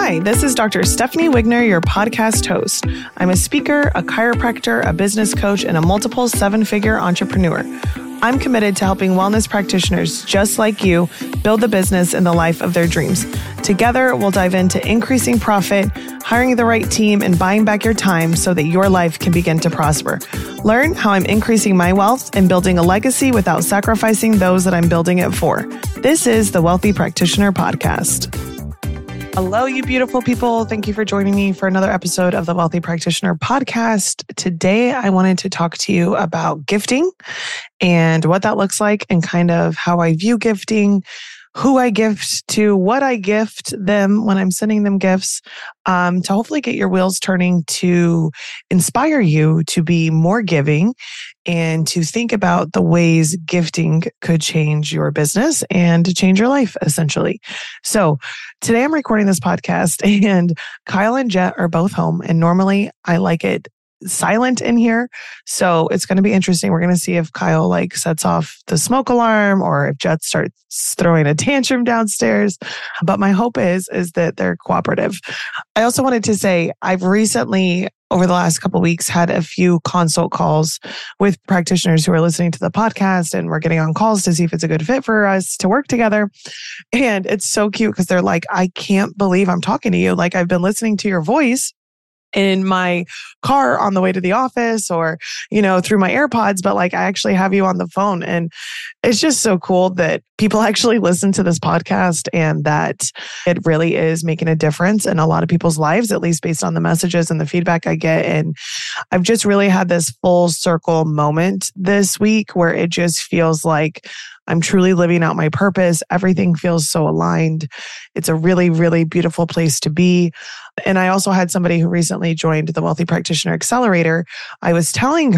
Hi, this is Dr. Stephanie Wigner, your podcast host. I'm a speaker, a chiropractor, a business coach, and a multiple seven-figure entrepreneur. I'm committed to helping wellness practitioners just like you build the business and the life of their dreams. Together, we'll dive into increasing profit, hiring the right team, and buying back your time so that your life can begin to prosper. Learn how I'm increasing my wealth and building a legacy without sacrificing those that I'm building it for. This is the Wealthy Practitioner Podcast. Hello, you beautiful people. Thank you for joining me for another episode of the Wealthy Practitioner Podcast. Today, I wanted to talk to you about gifting and what that looks like and kind of how I view gifting, who I gift to, what I gift them when I'm sending them gifts, to hopefully get your wheels turning to inspire you to be more giving and to think about the ways gifting could change your business and to change your life, essentially. So today I'm recording this podcast and Kyle and Jet are both home. And normally I like it silent in here. So it's going to be interesting. We're going to see if Kyle sets off the smoke alarm or if Jet starts throwing a tantrum downstairs. But my hope is that they're cooperative. I also wanted to say I've recently, over the last couple of weeks, had a few consult calls with practitioners who are listening to the podcast, and we're getting on calls to see if it's a good fit for us to work together. And it's so cute because they're like, I can't believe I'm talking to you. Like, I've been listening to your voice in my car on the way to the office or, through my AirPods, but I actually have you on the phone. And it's just so cool that people actually listen to this podcast and that it really is making a difference in a lot of people's lives, at least based on the messages and the feedback I get. And I've just really had this full circle moment this week where it just feels like I'm truly living out my purpose. Everything feels so aligned. It's a really, really beautiful place to be. And I also had somebody who recently joined the Wealthy Practitioner Accelerator. I was telling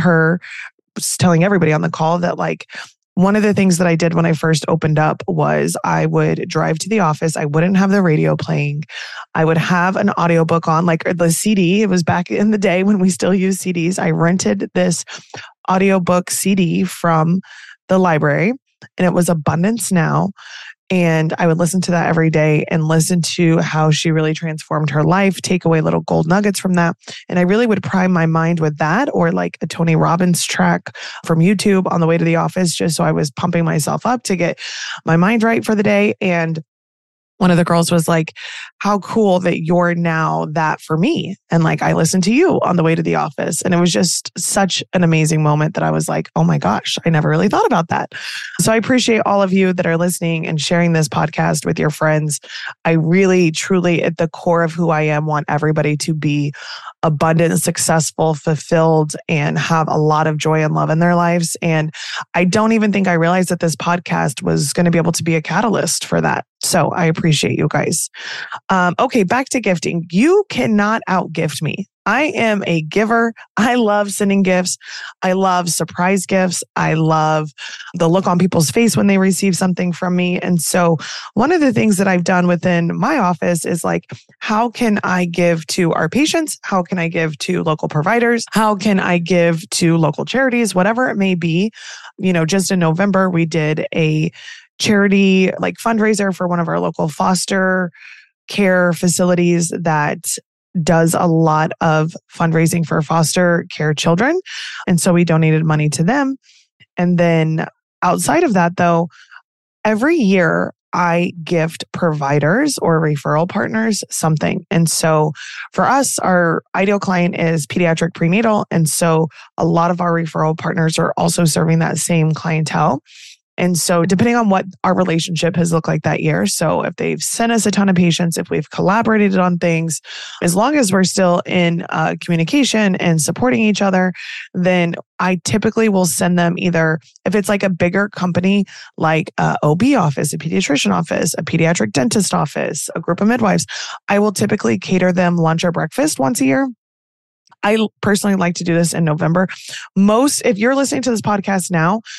everybody on the call that one of the things that I did when I first opened up was I would drive to the office. I wouldn't have the radio playing. I would have an audiobook on, the CD. It was back in the day when we still use CDs. I rented this audiobook CD from the library, and it was Abundance Now. And I would listen to that every day and listen to how she really transformed her life, take away little gold nuggets from that. And I really would prime my mind with that or a Tony Robbins track from YouTube on the way to the office, just so I was pumping myself up to get my mind right for the day. And one of the girls was like, how cool that you're now that for me. And I listened to you on the way to the office. And it was just such an amazing moment that I was like, oh my gosh, I never really thought about that. So I appreciate all of you that are listening and sharing this podcast with your friends. I really, truly, at the core of who I am, want everybody to be abundant, successful, fulfilled, and have a lot of joy and love in their lives. And I don't even think I realized that this podcast was going to be able to be a catalyst for that. So I appreciate you guys. Okay, back to gifting. You cannot outgift me. I am a giver. I love sending gifts. I love surprise gifts. I love the look on people's face when they receive something from me. And so one of the things that I've done within my office is how can I give to our patients? How can I give to local providers? How can I give to local charities? Whatever it may be. Just in November, we did a charity fundraiser for one of our local foster care facilities that does a lot of fundraising for foster care children. And so we donated money to them. And then outside of that, though, every year I gift providers or referral partners something. And so for us, our ideal client is pediatric prenatal. And so a lot of our referral partners are also serving that same clientele. And so depending on what our relationship has looked like that year, so if they've sent us a ton of patients, if we've collaborated on things, as long as we're still in communication and supporting each other, then I typically will send them either, if it's a bigger company, like a OB office, a pediatrician office, a pediatric dentist office, a group of midwives, I will typically cater them lunch or breakfast once a year. I personally like to do this in November. If you're listening to this podcast now,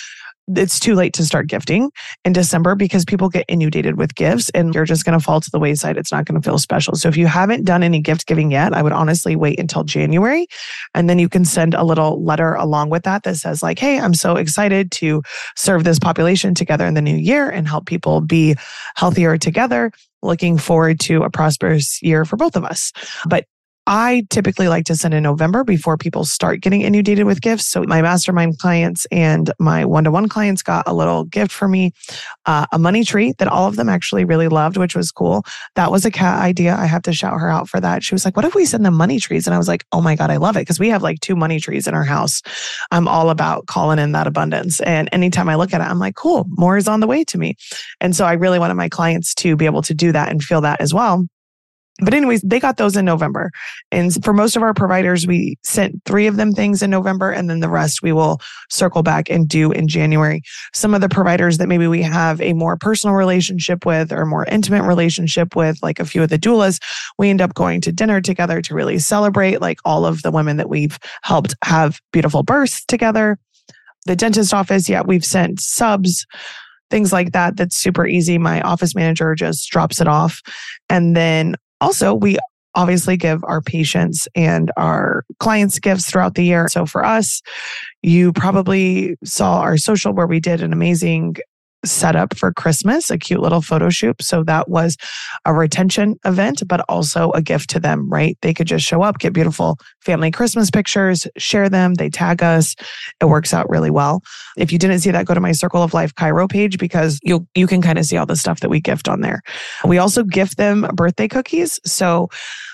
it's too late to start gifting in December because people get inundated with gifts and you're just going to fall to the wayside. It's not going to feel special. So if you haven't done any gift giving yet, I would honestly wait until January. And then you can send a little letter along with that says like, hey, I'm so excited to serve this population together in the new year and help people be healthier together. Looking forward to a prosperous year for both of us. But I typically like to send in November before people start getting inundated with gifts. So my mastermind clients and my one-to-one clients got a little gift for me, a money tree that all of them actually really loved, which was cool. That was a Kat idea. I have to shout her out for that. She was like, what if we send them money trees? And I was like, oh my God, I love it. Because we have like 2 money trees in our house. I'm all about calling in that abundance. And anytime I look at it, I'm like, cool, more is on the way to me. And so I really wanted my clients to be able to do that and feel that as well. But anyways, they got those in November. And for most of our providers, we sent 3 of them things in November, and then the rest we will circle back and do in January. Some of the providers that maybe we have a more personal relationship with or more intimate relationship with, like a few of the doulas, we end up going to dinner together to really celebrate like all of the women that we've helped have beautiful births together. The dentist office, we've sent subs, things like that. That's super easy. My office manager just drops it off. And then also, we obviously give our patients and our clients gifts throughout the year. So for us, you probably saw our social where we did an amazing setup for Christmas, a cute little photo shoot. So that was a retention event, but also a gift to them, right? They could just show up, get beautiful family Christmas pictures, share them, they tag us. It works out really well. If you didn't see that, go to my Circle of Life Chiro page because you can kind of see all the stuff that we gift on there. We also gift them birthday cookies. So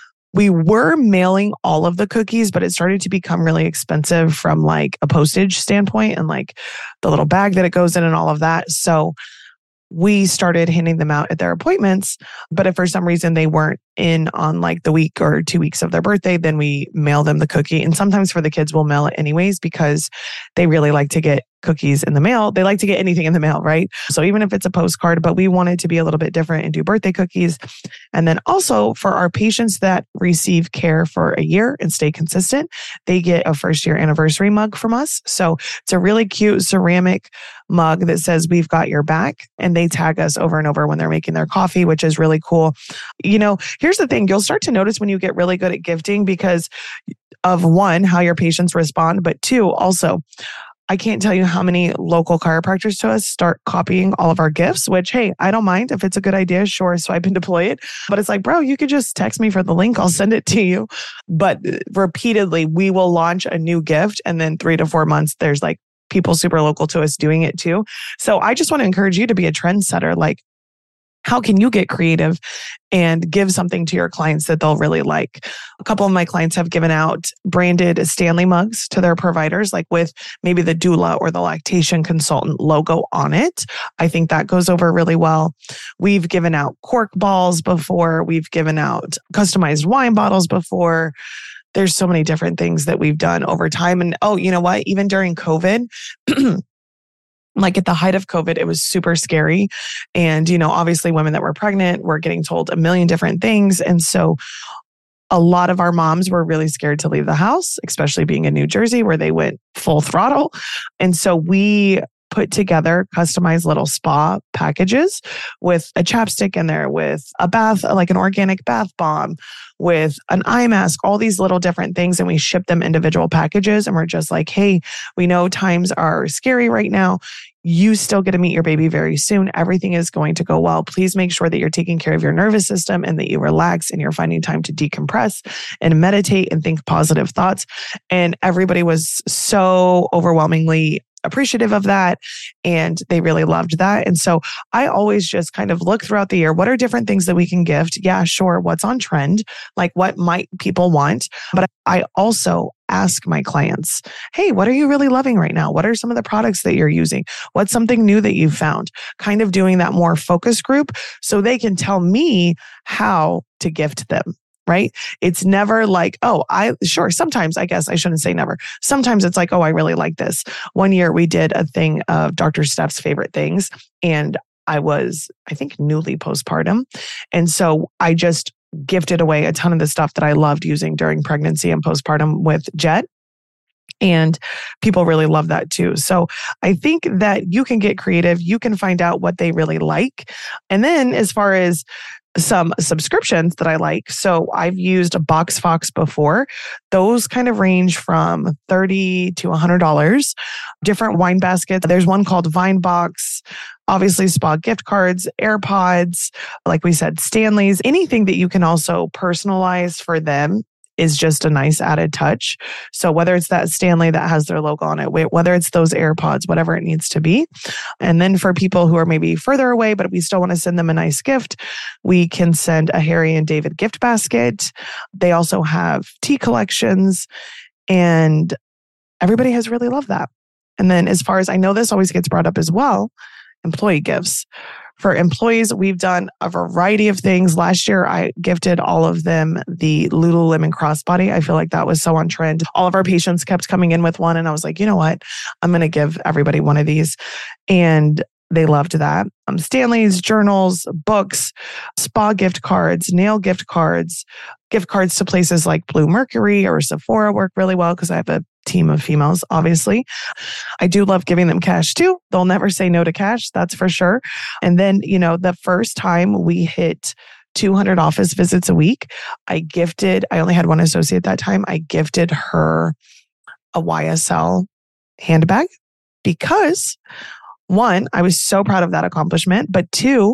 we were mailing all of the cookies, but it started to become really expensive from like a postage standpoint and like the little bag that it goes in and all of that. So we started handing them out at their appointments. But if for some reason they weren't in on like the week or 2 weeks of their birthday, then we mail them the cookie. And sometimes for the kids, we'll mail it anyways because they really like to get cookies in the mail. They like to get anything in the mail, right? So even if it's a postcard, but we wanted to be a little bit different and do birthday cookies. And then also for our patients that receive care for a year and stay consistent, they get a 1st-year anniversary mug from us. So it's a really cute ceramic mug that says, we've got your back. And they tag us over and over when they're making their coffee, which is really cool. You know, here's the thing. You'll start to notice when you get really good at gifting because of 1, how your patients respond, but 2, also, I can't tell you how many local chiropractors to us start copying all of our gifts, which, hey, I don't mind. If it's a good idea, sure, swipe and deploy it. But it's like, bro, you could just text me for the link. I'll send it to you. But repeatedly, we will launch a new gift. And then 3 to 4 months, there's like people super local to us doing it too. So I just want to encourage you to be a trendsetter. Like, how can you get creative and give something to your clients that they'll really like? A couple of my clients have given out branded Stanley mugs to their providers, like with maybe the doula or the lactation consultant logo on it. I think that goes over really well. We've given out cork balls before. We've given out customized wine bottles before. There's so many different things that we've done over time. And oh, you know what? Even during COVID, like at the height of COVID, it was super scary. And, you know, obviously women that were pregnant were getting told a million different things. And so a lot of our moms were really scared to leave the house, especially being in New Jersey where they went full throttle. And so we put together customized little spa packages with a chapstick in there, with a bath, like an organic bath bomb, with an eye mask, all these little different things. And we ship them individual packages. And we're just like, hey, we know times are scary right now. You still get to meet your baby very soon. Everything is going to go well. Please make sure that you're taking care of your nervous system and that you relax and you're finding time to decompress and meditate and think positive thoughts. And everybody was so overwhelmingly appreciative of that. And they really loved that. And so I always just kind of look throughout the year, what are different things that we can gift? Yeah, sure. What's on trend? Like what might people want? But I also ask my clients, hey, what are you really loving right now? What are some of the products that you're using? What's something new that you've found? Kind of doing that more focus group so they can tell me how to gift them. Right? It's never like, oh, sometimes I guess I shouldn't say never. Sometimes it's like, oh, I really like this. One year we did a thing of Dr. Steph's favorite things. And I was, I think, newly postpartum. And so I just gifted away a ton of the stuff that I loved using during pregnancy and postpartum with Jet. And people really love that too. So I think that you can get creative. You can find out what they really like. And then as far as some subscriptions that I like. So I've used a BoxFox before. Those kind of range from $30 to $100. Different wine baskets. There's one called VineBox. Obviously, spa gift cards, AirPods, like we said, Stanleys, anything that you can also personalize for them is just a nice added touch. So whether it's that Stanley that has their logo on it, whether it's those AirPods, whatever it needs to be. And then for people who are maybe further away, but we still want to send them a nice gift, we can send a Harry and David gift basket. They also have tea collections, and everybody has really loved that. And then as far as I know, this always gets brought up as well, employee gifts. For employees, we've done a variety of things. Last year, I gifted all of them the Lululemon crossbody. I feel like that was so on trend. All of our patients kept coming in with one, and I was like, you know what? I'm going to give everybody one of these. And they loved that. Stanley's, journals, books, spa gift cards, nail gift cards to places like Blue Mercury or Sephora work really well because I have a team of females, obviously. I do love giving them cash too. They'll never say no to cash, that's for sure. And then, the first time we hit 200 office visits a week, I only had one associate that time. I gifted her a YSL handbag because one, I was so proud of that accomplishment, but two,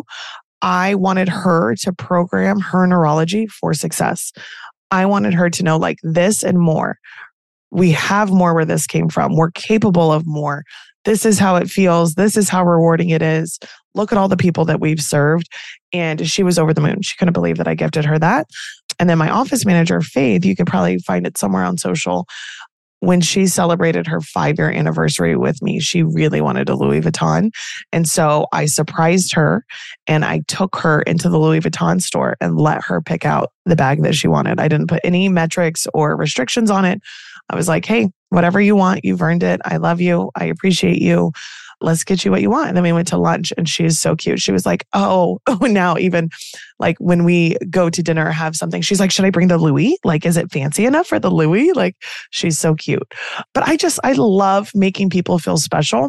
I wanted her to program her neurology for success. I wanted her to know like this and more. We have more where this came from. We're capable of more. This is how it feels. This is how rewarding it is. Look at all the people that we've served. And she was over the moon. She couldn't believe that I gifted her that. And then my office manager, Faith, you could probably find it somewhere on social. When she celebrated her 5-year anniversary with me, she really wanted a Louis Vuitton. And so I surprised her and I took her into the Louis Vuitton store and let her pick out the bag that she wanted. I didn't put any metrics or restrictions on it. I was like, hey, whatever you want, you've earned it. I love you. I appreciate you. Let's get you what you want. And then we went to lunch and she is so cute. She was like, oh, now even like when we go to dinner or have something, she's like, should I bring the Louis? Like, is it fancy enough for the Louis? Like, she's so cute. But I love making people feel special.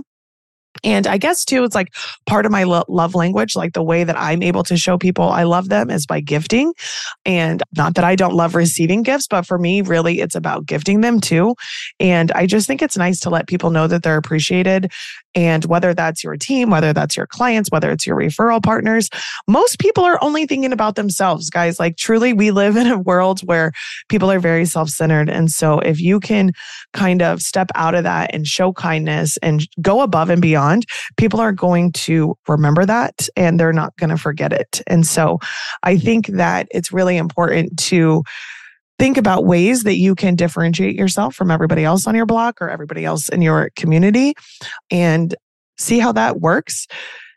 And I guess too, it's like part of my love language, like the way that I'm able to show people I love them is by gifting. And not that I don't love receiving gifts, but for me, really, it's about gifting them too. And I just think it's nice to let people know that they're appreciated. And whether that's your team, whether that's your clients, whether it's your referral partners, most people are only thinking about themselves, guys. Like truly, we live in a world where people are very self-centered. And so if you can kind of step out of that and show kindness and go above and beyond, people are going to remember that and they're not going to forget it. And so I think that it's really important to think about ways that you can differentiate yourself from everybody else on your block or everybody else in your community and see how that works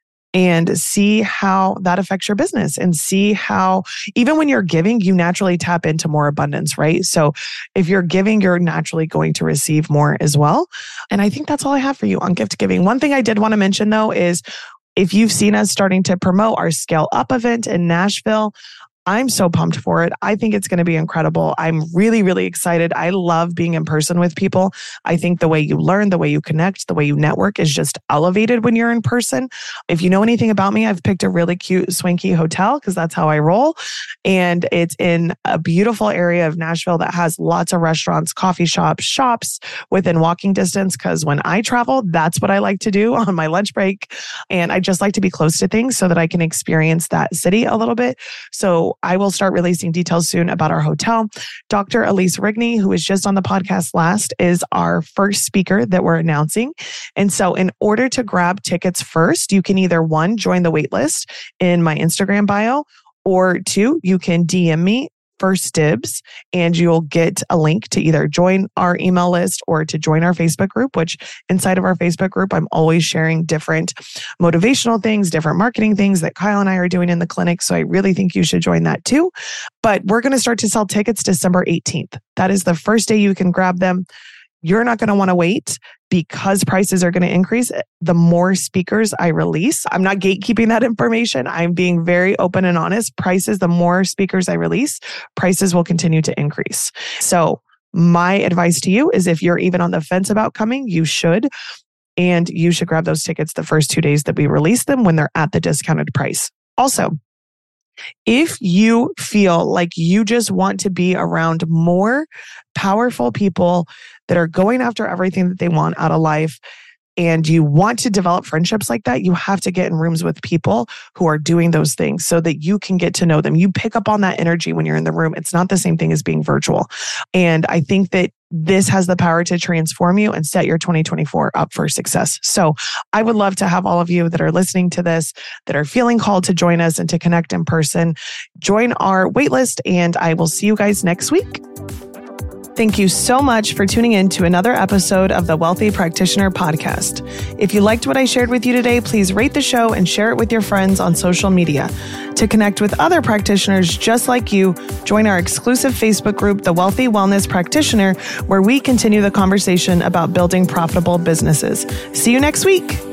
and see how that affects your business and see how even when you're giving, you naturally tap into more abundance, right? So if you're giving, you're naturally going to receive more as well. And I think that's all I have for you on gift giving. One thing I did want to mention though is if you've seen us starting to promote our Scale Up event in Nashville, I'm so pumped for it. I think it's going to be incredible. I'm really, really excited. I love being in person with people. I think the way you learn, the way you connect, the way you network is just elevated when you're in person. If you know anything about me, I've picked a really cute, swanky hotel because that's how I roll. And it's in a beautiful area of Nashville that has lots of restaurants, coffee shops within walking distance. Because when I travel, that's what I like to do on my lunch break. And I just like to be close to things so that I can experience that city a little bit. So I will start releasing details soon about our hotel. Dr. Elise Rigney, who was just on the podcast last, is our first speaker that we're announcing. And so in order to grab tickets first, you can either 1, join the wait list in my Instagram bio, or 2, you can DM me First Dibs, and you'll get a link to either join our email list or to join our Facebook group, which inside of our Facebook group, I'm always sharing different motivational things, different marketing things that Kyle and I are doing in the clinic. So I really think you should join that too. But we're going to start to sell tickets December 18th. That is the first day you can grab them. You're not going to want to wait because prices are going to increase. The more speakers I release, I'm not gatekeeping that information. I'm being very open and honest. The more speakers I release, prices will continue to increase. So My advice to you is if you're even on the fence about coming, you should. And you should grab those tickets the first 2 days that we release them when they're at the discounted price. Also, if you feel like you just want to be around more powerful people that are going after everything that they want out of life, and you want to develop friendships like that, you have to get in rooms with people who are doing those things so that you can get to know them. You pick up on that energy when you're in the room. It's not the same thing as being virtual. And I think that this has the power to transform you and set your 2024 up for success. So I would love to have all of you that are listening to this, that are feeling called to join us and to connect in person, join our waitlist, and I will see you guys next week. Thank you so much for tuning in to another episode of the Wealthy Practitioner Podcast. If you liked what I shared with you today, please rate the show and share it with your friends on social media. To connect with other practitioners just like you, join our exclusive Facebook group, The Wealthy Wellness Practitioner, where we continue the conversation about building profitable businesses. See you next week.